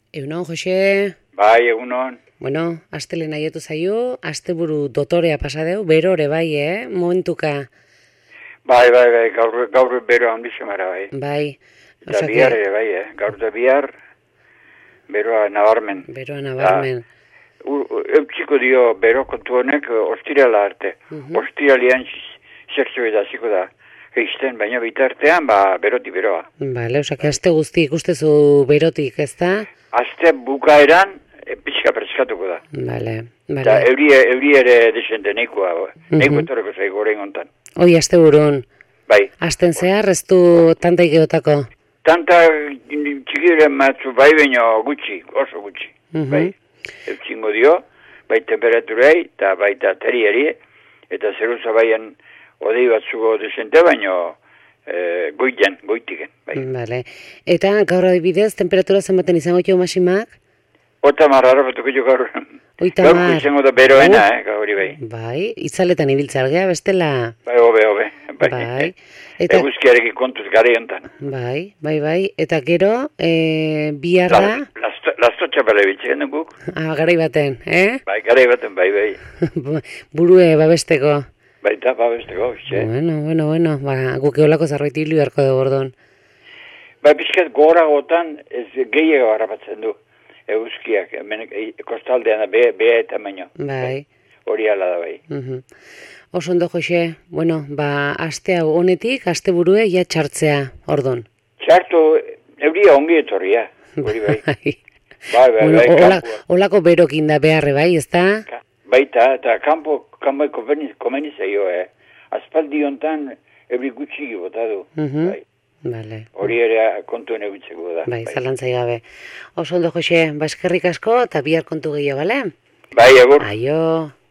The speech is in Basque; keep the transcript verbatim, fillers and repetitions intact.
Egunon, Jose. Bai, egunon. Bueno, astelena aietu zaio, asteburu dotorea pasadeu, berore bai, eh? Momentuka. Bai, bai, bai, gaur, gaur bero handizemara, bai. Bai. Eta bihar ere, bai, eh? Gaur da bihar, beroa nabarmen. Beroa nabarmen. Eutxiko dio bero kontu honek ostirala arte. Uh -huh. Ostiralian zertzo edaziko da. Eisten, baina bitartean, ba, beroti beroa. Bale, osak, aste guzti ikustezu berotik, ez da? Aste bukaeran, e, pixka preskatuko da. Bale, bale. Eta euri, euri ere desente neikoa, uh -huh. neiko etorreko zaigu horrein ontan. Hoi, aste burun. Bai. Asten zehar, ez du tanta ikegotako? Tanta txikiren matzu bai baino gutxi, oso gutxi. Uh -huh. Bai. Eutxingo dio, bai temperaturei, eta baita terieri, eta zeruza baian odei batzuko desente, baino e, goiten, goitiken. Bai. Vale. Eta gaur adibidez, temperatura zenbaten izango jo masimak? Ota marrara batuko jo gaur. Oitamar. Gaur izango da beroena, uh, eh, gauri bai. Bai, itzaletan ibiltzargea, bestela? Bai, hobe, hobe. Bai. Bai. Eta eguzkiarekin kontuz gare hontan. Bai, bai, bai. Eta gero, e, bihar da? Lastotxa bale bitxen guk. Ah, garai baten, eh? Bai, garai baten, bai, bai. Burue babesteko. Baita babesteko, xe. Bueno, bueno, bueno. Ba, guk eolako zerbait hilu beharko dugu ordon. Ba, pixkat goragotan ez gehiago harrapatzen du. Euskiak, hemen kostaldean be, be eta baino. Bai. Hori ala da bai. Uh -huh. Oso ondo, Jose, bueno, ba, aste hau honetik, aste burue, ja txartzea, ordon. Txartu, euria ongi etorria, hori bai. Bai, bai, bai, bueno, bai, ola, olako berokin da beharre, bai, ez da? Baita, eta kanpo, kanpo komeni zaio, eh. Aspaldi hontan, euri gutxiki bota du, uh -huh. bai. Vale. Hori ere kontuen egutzeko da. Bai, bai. Zalantzai gabe. Oso ondo, Jose, ba, eskerrik asko, eta bihar kontu gehiago, bale? Bai, agur. Aio.